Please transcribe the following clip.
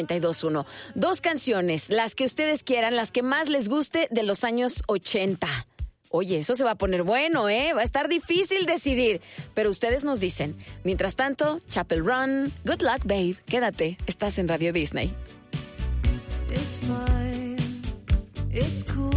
92.1. Dos canciones, las que ustedes quieran, las que más les guste de los años 80. Oye, eso se va a poner bueno, ¿eh? Va a estar difícil decidir, pero ustedes nos dicen. Mientras tanto, Chapel Run, Good Luck Babe, quédate, estás en Radio Disney. It's fine, it's cool.